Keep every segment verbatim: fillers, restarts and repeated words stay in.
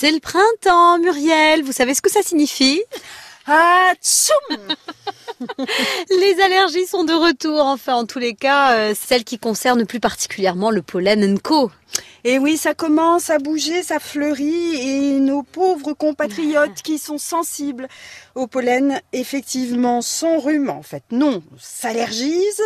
C'est le printemps, Muriel. Vous savez ce que ça signifie ? Ah, tchoum! Les allergies sont de retour, enfin en tous les cas, euh, celles qui concernent plus particulièrement le pollen co. Et oui, ça commence à bouger, ça fleurit et nos pauvres compatriotes qui sont sensibles au pollen, effectivement, sans rhume en fait, non, s'allergisent,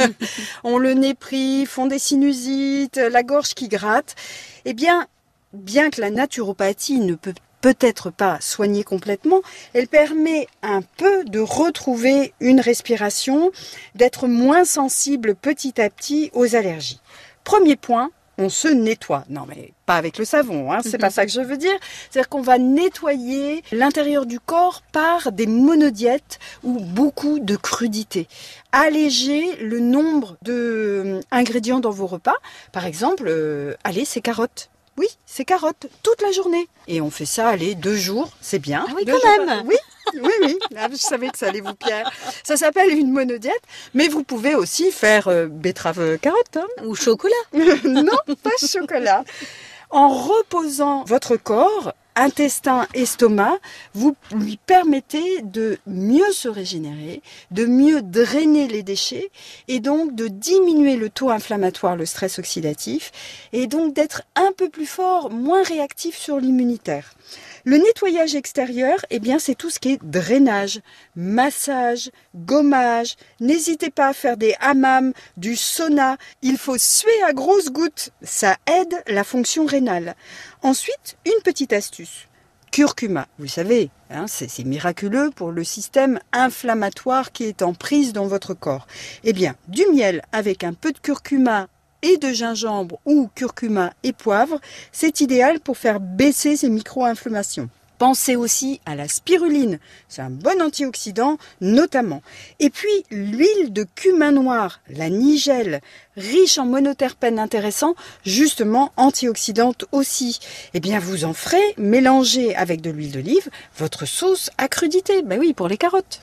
ont le nez pris, font des sinusites, la gorge qui gratte. Eh bien, bien que la naturopathie ne peut peut-être pas soigner complètement, elle permet un peu de retrouver une respiration, d'être moins sensible petit à petit aux allergies. Premier point, on se nettoie. Non, mais pas avec le savon, hein, c'est pas ça que je veux dire. C'est-à-dire qu'on va nettoyer l'intérieur du corps par des monodiètes ou beaucoup de crudité. Alléger le nombre d'ingrédients dans vos repas. Par exemple, euh, allez, ces carottes. Oui, c'est carottes, toute la journée. Et on fait ça, allez, deux jours, c'est bien. Ah oui, deux quand jours. même. Oui, oui, oui. Ah, je savais que ça allait vous plaire. Ça s'appelle une monodiète, mais vous pouvez aussi faire euh, betterave-carotte. Hein. Ou chocolat. Non, pas chocolat. En reposant votre corps, intestin, estomac, vous lui permettez de mieux se régénérer, de mieux drainer les déchets et donc de diminuer le taux inflammatoire, le stress oxydatif et donc d'être un peu plus fort, moins réactif sur l'immunitaire. Le nettoyage extérieur, eh bien, c'est tout ce qui est drainage, massage, gommage. N'hésitez pas à faire des hammams, du sauna. Il faut suer à grosses gouttes. Ça aide la fonction rénale. Ensuite, une petite astuce. Curcuma, vous savez, hein, c'est, c'est miraculeux pour le système inflammatoire qui est en prise dans votre corps. Eh bien, du miel avec un peu de curcuma et de gingembre ou curcuma et poivre, c'est idéal pour faire baisser ces micro-inflammations. Pensez aussi à la spiruline, c'est un bon antioxydant notamment. Et puis l'huile de cumin noir, la nigelle, riche en monoterpènes intéressants, justement antioxydante aussi. Eh bien vous en ferez mélanger avec de l'huile d'olive votre sauce à crudité, ben oui, pour les carottes.